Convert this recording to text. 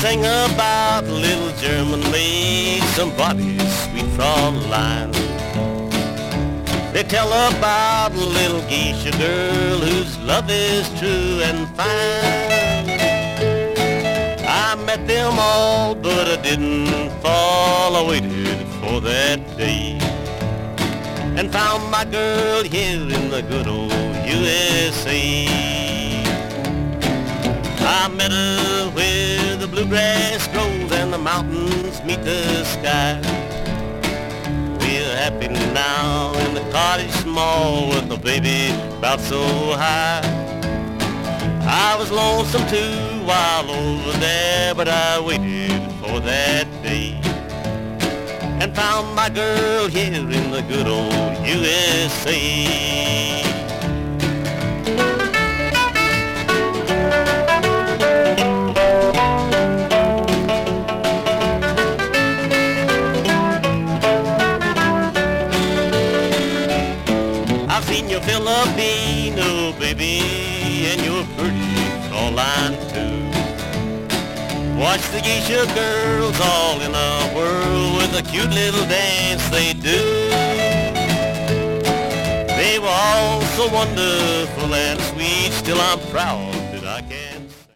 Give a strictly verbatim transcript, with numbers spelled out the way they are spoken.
sing about little German maids, somebody sweet from the line. They tell about a little geisha girl whose love is true and fine. I met them all, but I didn't fall. I waited for that day and found my girl here in the good old U S A. I met her where the bluegrass grows and the mountains meet the sky. We're happy now in the cottage small with the baby about so high. I was lonesome too while over there, but I waited for that day and found my girl here in the good old U S A. I've seen your Filipino baby and you're pretty Caroline too. Watch the geisha girls all in a whirl with a cute little dance they do. They were all so wonderful and sweet, still I'm proud